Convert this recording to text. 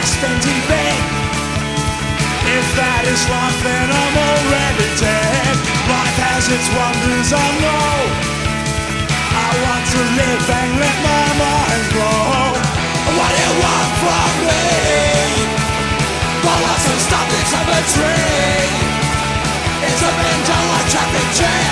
spent in vain. If that is life, then I'm already dead. Life has its wonders, I know. I want to live and let my mind grow. What do you want from me? Well, what's to stop this of a tree? It's a bend down like traffic jam.